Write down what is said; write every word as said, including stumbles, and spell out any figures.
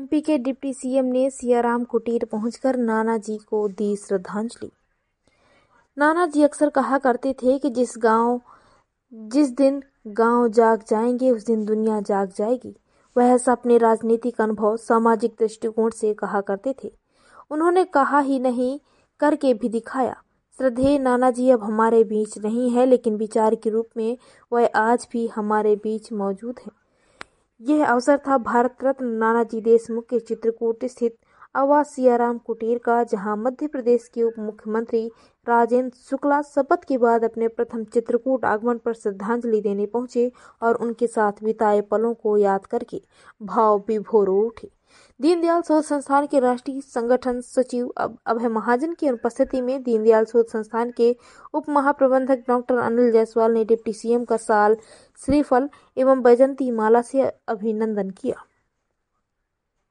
MP के deputy CM ने सियाराम कुटीर पहुंचकर नानाजी को दी श्रद्धांजलि। नानाजी अक्सर कहा करते थे कि जिस गांव जिस दिन गांव जाग जाएंगे उस दिन दुनिया जाग जाएगी। वह ऐसा अपने राजनीतिक अनुभव, सामाजिक दृष्टिकोण से कहा करते थे। उन्होंने कहा ही नहीं, करके भी दिखाया। श्रद्धेय नानाजी अब हमारे बीच नहीं है, लेकिन विचार के रूप में वह आज भी हमारे बीच मौजूद है। यह अवसर था भारत रत्न नानाजी देशमुख के चित्रकूट स्थित आवास सियाराम कुटीर का, जहां मध्य प्रदेश के उप मुख्यमंत्री राजेंद्र शुक्ला शपथ के बाद अपने प्रथम चित्रकूट आगमन पर श्रद्धांजलि देने पहुंचे और उनके साथ बिताए पलों को याद करके भाव विभोर हो उठे। दीनदयाल शोध संस्थान के राष्ट्रीय संगठन सचिव अभय महाजन की उपस्थिति में दीनदयाल शोध संस्थान के उप महाप्रबंधक डॉक्टर अनिल जायसवाल ने डिप्टी सीएम का साल, श्रीफल एवं बैजंती माला से अभिनंदन किया।